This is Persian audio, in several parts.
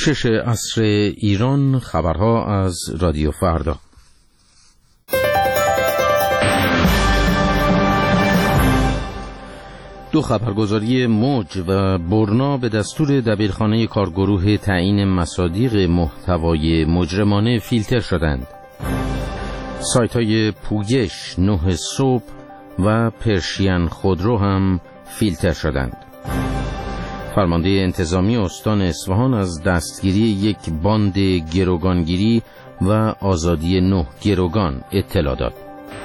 6 عصر ایران. خبرها از رادیو فردا. دو خبرگزاری موج و برنا به دستور دبیرخانه کارگروه تعیین مصادیق محتوای مجرمانه فیلتر شدند. سایت‌های پویش، 9 صبح و پرشین خودرو هم فیلتر شدند. فرمانده انتظامی استان اصفهان از دستگیری یک باند گروگانگیری و آزادی 9 گروگان اطلاع داد.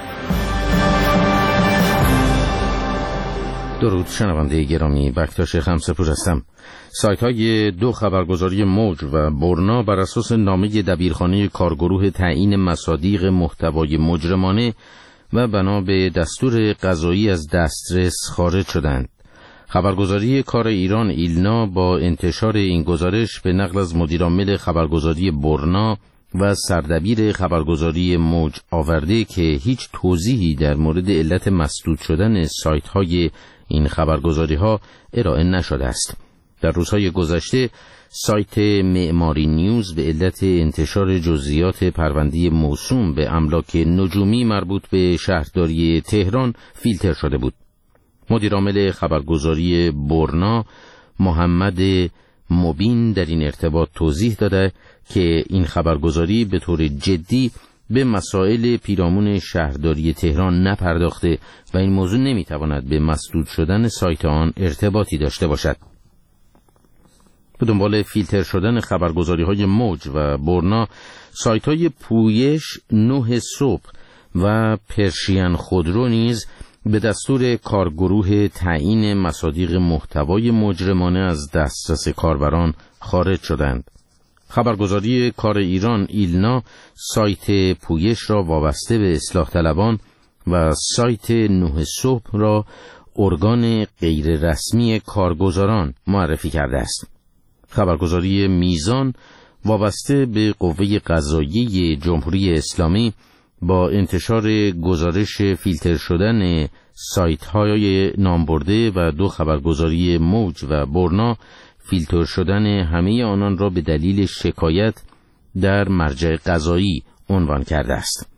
درود شنونده گرامی، بکتاش خمسپور هستم. سایت های دو خبرگزاری موج و برنا بر اساس نامه دبیرخانه کارگروه تعیین مصادیق محتوای مجرمانه و بنا به دستور قضایی از دسترس خارج شدند. خبرگزاری کار ایران ایلنا با انتشار این گزارش به نقل از مدیرعامل خبرگزاری برنا و سردبیر خبرگزاری موج آورده که هیچ توضیحی در مورد علت مسدود شدن سایت های این خبرگزاری ها ارائه نشده است. در روزهای گذشته سایت معماری نیوز به علت انتشار جزئیات پرونده موسوم به املاک نجومی مربوط به شهرداری تهران فیلتر شده بود. مدیرعامل خبرگزاری برنا محمد مبین در این ارتباط توضیح داده که این خبرگزاری به طور جدی به مسائل پیرامون شهرداری تهران نپرداخته و این موضوع نمیتواند به مسدود شدن سایت آن ارتباطی داشته باشد. به دنبال فیلتر شدن خبرگزاری‌های موج و برنا، سایت‌های پویش، 9 صبح و پرشین خودرو نیز به دستور کارگروه تعیین مصادیق محتوای مجرمانه از دسترس کاربران خارج شدند. خبرگزاری کار ایران ایلنا سایت پویش را وابسته به اصلاح طلبان و سایت 9 صبح را ارگان غیر رسمی کارگزاران معرفی کرده است. خبرگزاری میزان وابسته به قوه قضاییه جمهوری اسلامی با انتشار گزارش فیلتر شدن سایت‌های نامبرده و دو خبرگزاری موج و برنا فیلتر شدن همه آنان را به دلیل شکایت در مرجع قضایی عنوان کرده است.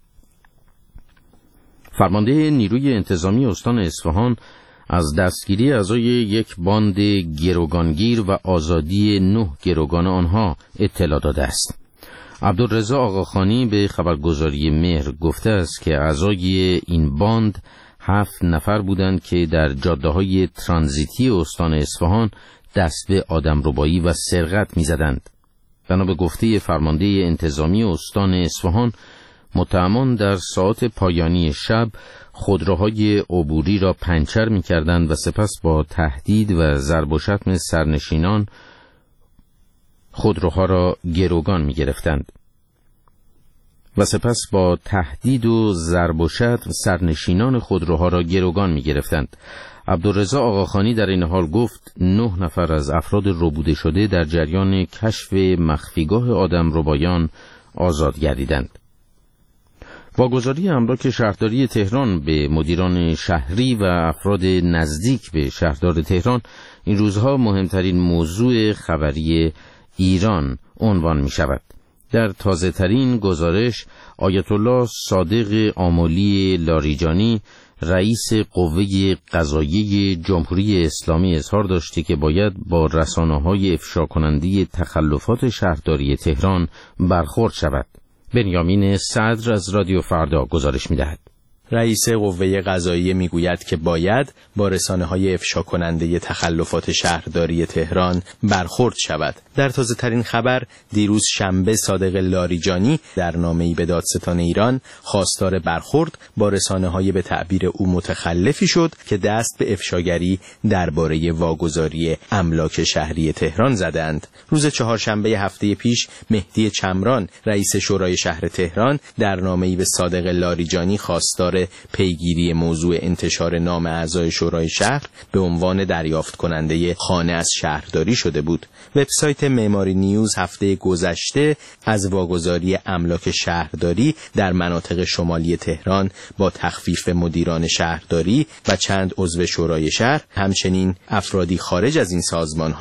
فرمانده نیروی انتظامی استان اصفهان از دستگیری اعضای یک باند گروگانگیر و آزادی 9 گروگان آنها اطلاع داده است. عبدالرضا آقاخانی به خبرگزاری مهر گفته است که اعضای این باند 7 نفر بودند که در جاده‌های ترانزیتی استان اصفهان دست به آدمربایی و سرقت می‌زدند. بنا به گفته فرمانده انتظامی استان اصفهان، متهمان در ساعات پایانی شب خودروهای عبوری را پنچر می‌کردند و سپس با تهدید و ضرب و شتم سرنشینان خودروها را گروگان می‌گرفتند. سرنشینان خودروها را گروگان می‌گرفتند. عبدالرضا آقاخانی در این حال گفت 9 نفر از افراد ربوده شده در جریان کشف مخفیگاه آدمربایان آزاد گردیدند. واگذاری املاک شهرداری تهران به مدیران شهری و افراد نزدیک به شهردار تهران این روزها مهمترین موضوع خبری ایران عنوان می شود. در تازه ترین گزارش آیت الله صادق آملی لاریجانی رئیس قوه قضاییه جمهوری اسلامی اظهار داشته که باید با رسانه‌های افشا کننده تخلفات شهرداری تهران برخورد شود. بنیامین صدر از رادیو فردا گزارش می‌دهد. رئیس قوه قضاییه میگوید که باید با رسانه‌های افشا کننده تخلفات شهرداری تهران برخورد شود. در تازه ترین خبر، دیروز شنبه صادق لاریجانی در نامه‌ای به دادستان ایران خواستار برخورد با رسانه‌های به تعبیر او متخلفی شد که دست به افشاگری درباره واگذاری املاک شهری تهران زدند. روز چهارشنبه هفته پیش مهدی چمران رئیس شورای شهر تهران در نامه‌ای به صادق لاریجانی خواستار پیگیری موضوع انتشار نام اعضای شورای شهر به عنوان دریافت کننده خانه از شهرداری شده بود. وبسایت معماری نیوز هفته گذشته از واگذاری املاک شهرداری در مناطق شمالی تهران با تخفیف مدیران شهرداری و چند عضو شورای شهر، همچنین افرادی خارج از این سازمان‌ها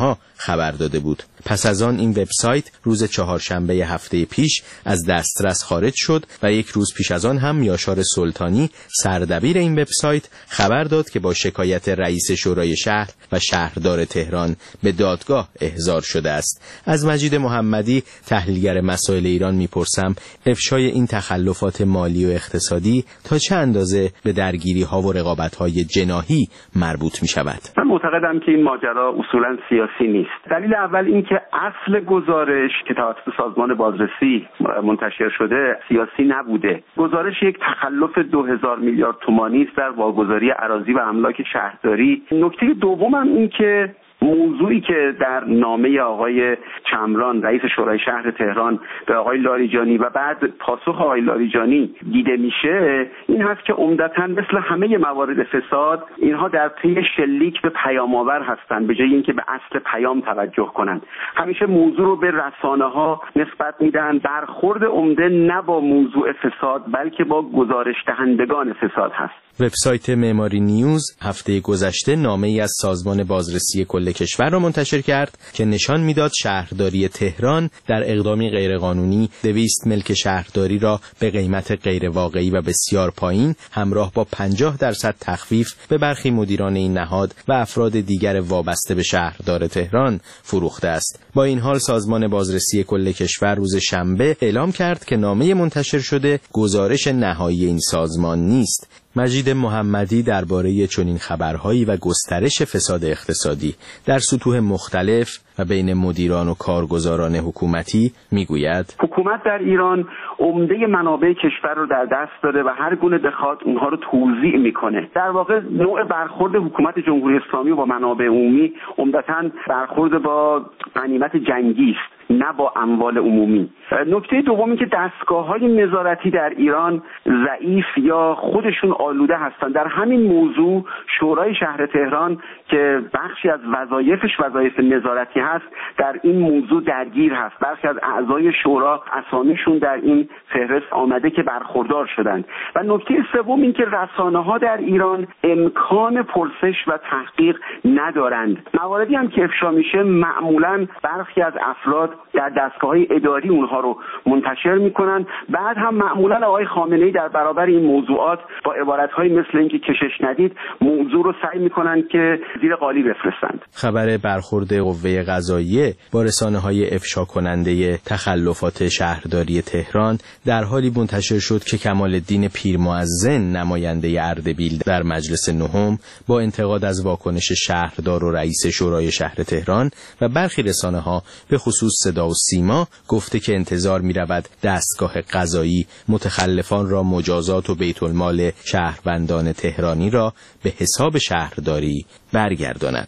خبر داده بود. پس از آن این وبسایت روز چهارشنبه هفته پیش از دسترس خارج شد و یک روز پیش از آن هم یاشار سلطانی سردبیر این وبسایت خبر داد که با شکایت رئیس شورای شهر و شهردار تهران به دادگاه احضار شده است. از مجید محمدی تحلیلگر مسائل ایران میپرسم افشای این تخلفات مالی و اقتصادی تا چه اندازه به درگیری ها و رقابت های جناحی مربوط می شود؟ من معتقدم که این ماجرا اصولا سیاسی نیست. دلیل اول این که اصل گزارش که توسط سازمان بازرسی منتشر شده سیاسی نبوده. گزارش یک تخلف 2000 میلیارد تومانی است در واگذاری اراضی و املاک شهرداری. نکته دوم هم این که موضوعی که در نامه آقای چمران رئیس شورای شهر تهران به آقای لاریجانی و بعد پاسخ آقای لاریجانی دیده میشه این هست که عمدتاً مثل همه موارد فساد اینها در پی شلیک به پیام‌آور هستند به جای اینکه به اصل پیام توجه کنند. همیشه موضوع رو به رسانه‌ها نسبت میدن. برخورد عمده نه با موضوع فساد بلکه با گزارش دهندگان فساد هست. وبسایت معماری نیوز هفته گذشته نامه‌ای از سازمان بازرسی کل کشور را منتشر کرد که نشان میداد شهرداری تهران در اقدامی غیرقانونی 200 ملک شهرداری را به قیمت غیر واقعی و بسیار پایین همراه با 50% تخفیف به برخی مدیران این نهاد و افراد دیگر وابسته به شهردار تهران فروخته است. با این حال سازمان بازرسی کل کشور روز شنبه اعلام کرد که نامه منتشر شده گزارش نهایی این سازمان نیست. مجید محمدی درباره چنین خبرهایی و گسترش فساد اقتصادی در سطوح مختلف و بین مدیران و کارگزاران حکومتی میگوید حکومت در ایران عمده منابع کشور رو در دست داره و هر گونه بخواد اونها رو توزیع میکنه. در واقع نوع برخورد حکومت جمهوری اسلامی و با منابع عمومی عمدتاً برخورد با غنیمت جنگی است نه با اموال عمومی. نکته دومی که دستگاه‌های نظارتی در ایران ضعیف یا خودشون آلوده هستند. در همین موضوع شورای شهر تهران که بخشی از وظایفش وظایف نظارتی هست در این موضوع درگیر هست. برخی از اعضای شورا اسامیشون در این فهرست آمده که برخوردار شدند. و نکته سوم این که رسانه‌ها در ایران امکان پرسش و تحقیق ندارند. مواردی هم که افشا میشه معمولاً برخی از افراد در دستگاه‌های اداری اونها رو منتشر میکنن. بعد هم معمولاً آقای خامنه‌ای در برابر این موضوعات با عبارت‌هایی مثل اینکه کشش ندید موضوع رو سعی میکنن که زیر قالی بفرستند. خبر برخورد قوه قضاییه با رسانه‌های افشا کننده تخلفات شهرداری تهران در حالی منتشر شد که کمال‌الدین پیرمؤذن نماینده اردبیل در مجلس نهم با انتقاد از واکنش شهردار و رئیس شورای شهر تهران و برخی رسانه‌ها به خصوص صدا و سیما گفته که انتظار می‌رود دستگاه قضایی متخلفان را مجازات و بیت المال شهروندان تهرانی را به حساب شهرداری برگرداند.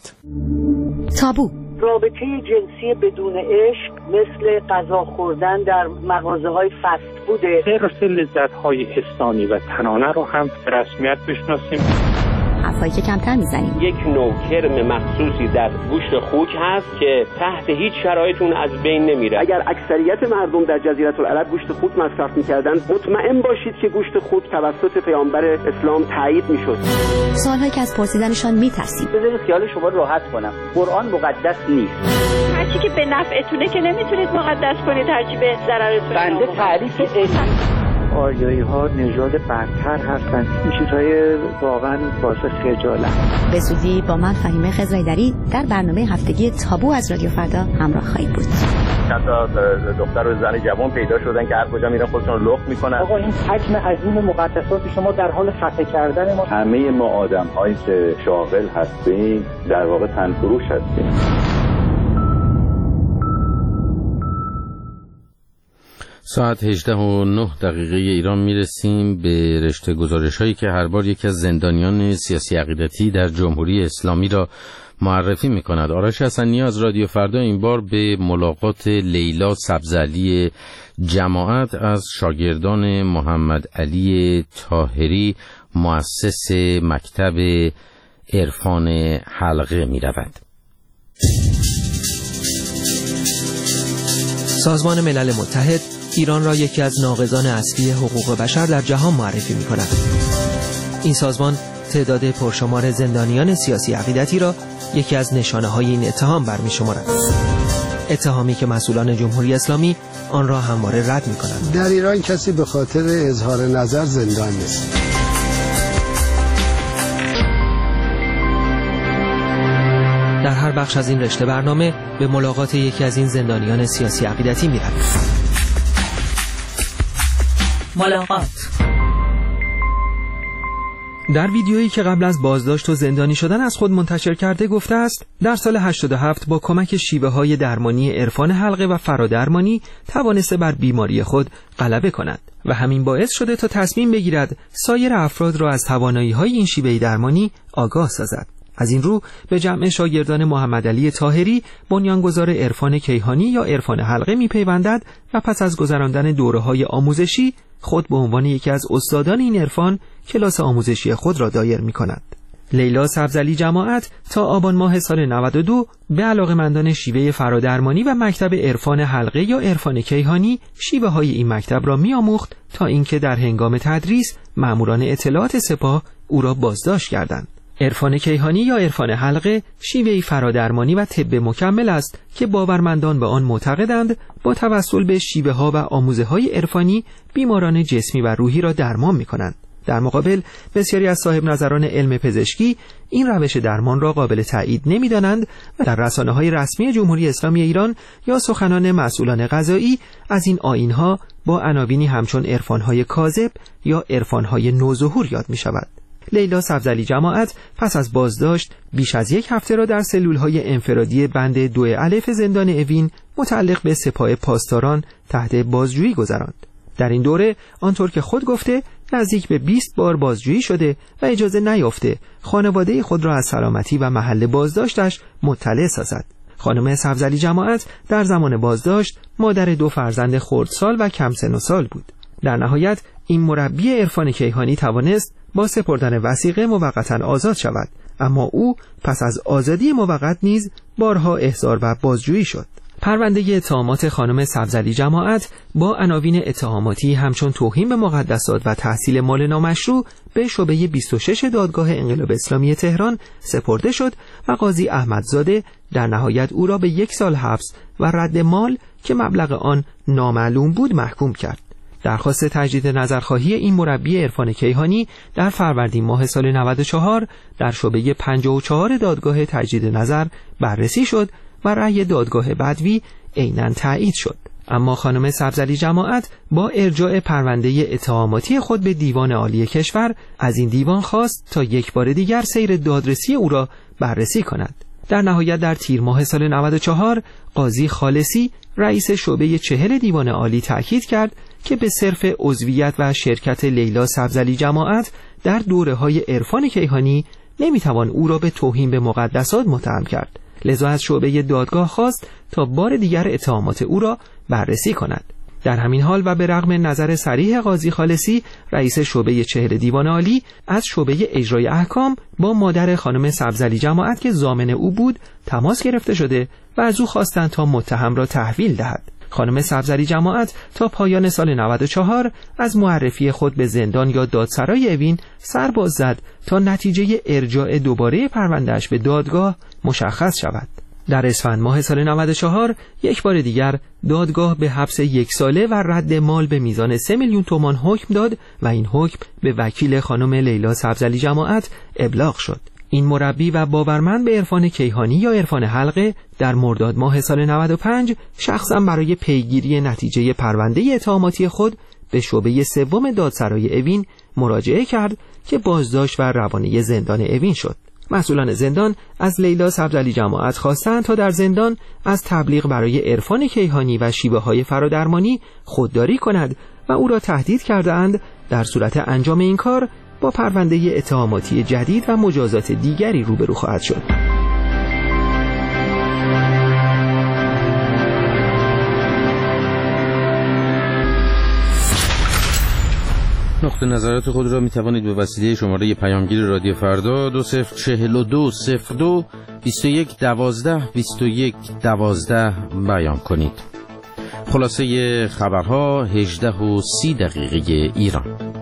تابو رابطه جنسی بدون عشق مثل غذا خوردن در مغازه‌های فست فوده. حرص لذت‌های حسانی و تنانه رو هم به رسمیت بشناسیم. حرفایی که کمتر میزنیم. یک نوع کرم مخصوصی در گوشت خوک هست که تحت هیچ شرایطی از بین نمیره. اگر اکثریت مردم در جزیره العرب گوشت خوک مصرف میکردن مطمئن باشید که گوشت خوک توسط پیامبر اسلام تایید میشد. سوالهایی که از پرسیدنشان میترسیم. بذارید خیال شما رو راحت کنم. قرآن مقدس نیست. هرچی که به نفعتونه که نمیتونید مقدس کنید، هرچی به ضررتونه. بنده تعریف آریایی‌ها نژاد برتر هستند. این چیزهای واقعا باعث خجالت. به زودی با من فهیمه خضرایدری در برنامه هفتگی تابو از رادیو فردا همراه خواهید بود. حتی دختر و زن جوان پیدا شدن که هر کجا میرن خودشون رو لخت میکنن. آقا این حجم عظیم مقدسات شما در حال خفه کردن ما. همه ما آدم‌هایی که شاغل هستیم در واقع تنفروش هستیم. ساعت 18:09 ایران میرسیم به رشته گزارش هایی که هر بار یکی از زندانیان سیاسی عقیدتی در جمهوری اسلامی را معرفی می کند. آرش حسنی از رادیو فردا این بار به ملاقات لیلا سبزعلی جماعت از شاگردان محمد علی طاهری مؤسس مکتب عرفان حلقه می رود. سازمان ملل متحد ایران را یکی از ناقضان اصلی حقوق بشر در جهان معرفی می کند. این سازمان تعداد پرشمار زندانیان سیاسی عقیدتی را یکی از نشانه‌های این اتهام برمی‌شمارد. اتهامی که مسئولان جمهوری اسلامی آن را همواره رد می‌کنند. در ایران کسی به خاطر اظهار نظر زندان نیست. در هر بخش از این رشته برنامه به ملاقات یکی از این زندانیان سیاسی عقیدتی می‌رویم. ملاقات. در ویدیویی که قبل از بازداشت و زندانی شدن از خود منتشر کرده گفته است در سال 87 با کمک شیوه‌های درمانی عرفان حلقه و فرادرمانی توانسته بر بیماری خود غلبه کند و همین باعث شده تا تصمیم بگیرد سایر افراد را از توانایی‌های این شیوه درمانی آگاه سازد. از این رو به جمع شاگردان محمدعلی طاهری بنیانگذار عرفان کیهانی یا عرفان حلقه می‌پیوندد و پس از گذراندن دوره‌های آموزشی خود به عنوان یکی از استادان این عرفان کلاس آموزشی خود را دایر می‌کند. لیلا سبزعلی جماعت تا آبان ماه سال 92 به علاقه‌مندان شیوه فرادرمانی و مکتب عرفان حلقه یا عرفان کیهانی شیوه‌های این مکتب را می‌آموخت تا اینکه در هنگام تدریس مأموران اطلاعات سپاه او را بازداشت کردند. عرفان کیهانی یا عرفان حلقه شیوهی فرادرمانی و طب مکمل است که باورمندان به آن معتقدند با توسل به شیوه‌ها و آموزه‌های عرفانی بیماران جسمی و روحی را درمان می‌کنند. در مقابل بسیاری از صاحب نظران علم پزشکی این روش درمان را قابل تایید نمی‌دانند و در رسانه‌های رسمی جمهوری اسلامی ایران یا سخنان مسئولان قضایی از این آیین‌ها با عناوینی همچون عرفان‌های کاذب یا عرفان‌های نوظهور یاد می‌شود. لیلا سبزعلی جماعت پس از بازداشت بیش از یک هفته را در سلول‌های انفرادی بند 2 الف زندان اوین متعلق به سپاه پاسداران تحت بازجویی گذراند. در این دوره آنطور که خود گفته نزدیک به 20 بار بازجویی شده و اجازه نیافته خانواده خود را از سلامتی و محل بازداشتش مطلع سازد. خانم سبزعلی جماعت در زمان بازداشت مادر 2 فرزند خردسال و کم سن و سال بود. در نهایت این مربی عرفان کیهانی توانست با سپردن وثیقه موقتا آزاد شود، اما او پس از آزادی موقت نیز بارها احضار و بازجویی شد. پرونده اتهامات خانم سبزعلی جماعت با عناوین اتهاماتی همچون توهین به مقدسات و تحصیل مال نامشروع به شعبه 26 دادگاه انقلاب اسلامی تهران سپرده شد و قاضی احمدزاده در نهایت او را به 1 سال حبس و رد مال که مبلغ آن نامعلوم بود محکوم کرد. درخواست تجدید نظرخواهی این مربی عرفان کیهانی در فروردین ماه سال 94 در شعبه 54 دادگاه تجدید نظر بررسی شد و رأی دادگاه بدوی عیناً تایید شد. اما خانم سبزعلی جماعت با ارجاع پرونده اتهاماتی خود به دیوان عالی کشور از این دیوان خواست تا یک بار دیگر سیر دادرسی او را بررسی کند. در نهایت در تیر ماه سال 94 قاضی خالصی رئیس شعبه 40 دیوان عالی تأکید کرد که به صرف عضویت و شرکت لیلا سبزعلی جماعت در دوره‌های عرفان کیهانی نمیتوان او را به توهین به مقدسات متهم کرد. لذا از شعبه دادگاه خواست تا بار دیگر اتهامات او را بررسی کند. در همین حال و به رغم نظر صریح قاضی خالصی رئیس شعبه 40 دیوان عالی از شعبه اجرای احکام با مادر خانم سبزعلی جماعت که ضامن او بود تماس گرفته شده و از او خواستند تا متهم را تحویل دهد. خانم سبزعلی جماعت تا پایان سال 94 از معرفی خود به زندان یا دادسرای اوین سر باز زد تا نتیجه ارجاع دوباره پروندهش به دادگاه مشخص شود. در اسفند ماه سال 94 یک بار دیگر دادگاه به حبس 1 ساله و رد مال به میزان 3 میلیون تومان حکم داد و این حکم به وکیل خانم لیلا سبزعلی جماعت ابلاغ شد. این مربی و باورمند به عرفان کیهانی یا عرفان حلقه در مرداد ماه سال 95 شخصا برای پیگیری نتیجه پرونده اتهاماتی خود به شعبه 3 دادسرای اوین مراجعه کرد که بازداشت و روانه زندان اوین شد. مسئولان زندان از لیلا سبزعلی جماعت خواستند تا در زندان از تبلیغ برای عرفان کیهانی و شیوه‌های فرادرمانی خودداری کند و او را تهدید کردند در صورت انجام این کار با پرونده اتهاماتی جدید و مجازات دیگری روبرو خواهد شد. نقطه نظرات خود را می توانید به وسیله شماره پیامگیر رادیو فردا 204202 21 12 21 12 بیان کنید. خلاصه خبرها 18:30 ایران.